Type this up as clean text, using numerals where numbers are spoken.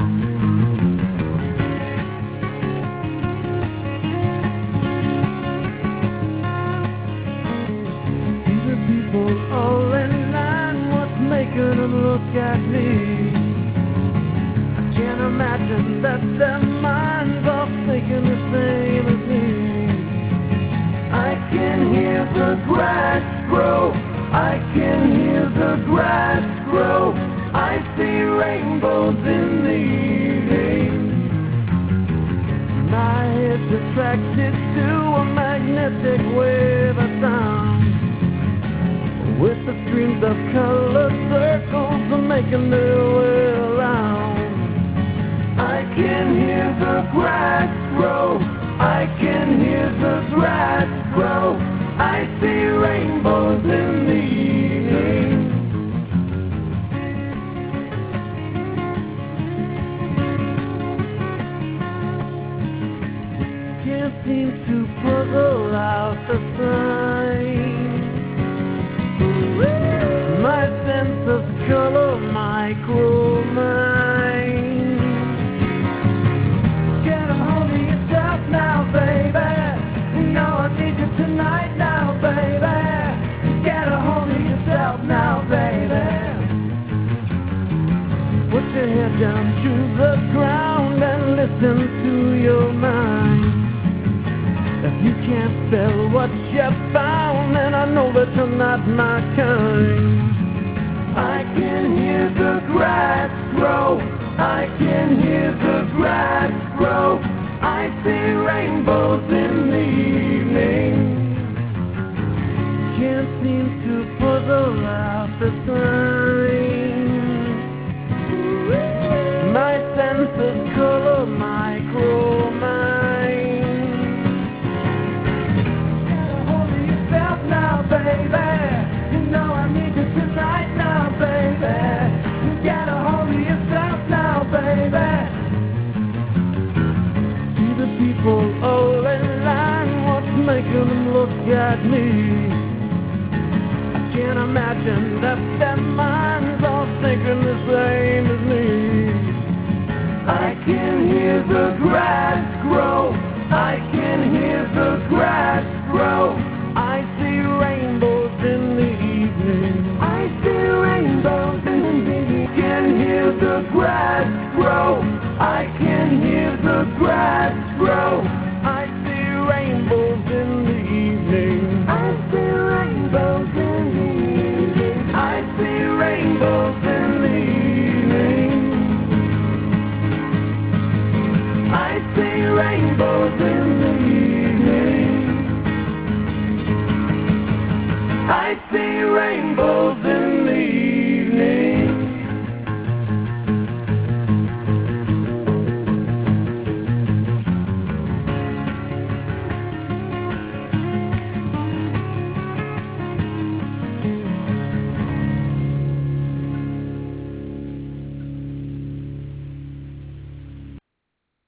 See the people all in line, what's making them look at me? I can't imagine that their minds are thinking the same as me. I can hear the grass grow, I can hear the grass grow. I see rainbows in the evening. My head's attracted to a magnetic wave of sound, with the streams of colored circles making their way around. I can hear the grass grow, I can hear the grass grow. I see rainbows in the evening. Can't seem to puzzle out the sign. My sense of color, micro-mind. Get a hold of yourself now, baby. You know I need you tonight now, baby. Get a hold of yourself now, baby. Put your head down to the ground and listen to your mind. If you can't spell what you found, then I know that you're not my kind. I can hear the grass grow, I can hear the grass grow. I see rainbows in the evening. Can't seem to puzzle out the sign. My sense of color, micro-mind. Baby, you know I need you tonight now, baby. You get a hold of yourself now, baby. See the people all in line, what's making them look at me? I can't imagine that their minds are thinking the same as me. I can hear the grass grow, I can hear the grass grow. I see rainbows in the evening. I see rainbows in the evening. I can hear the grass grow, I can hear the grass grow.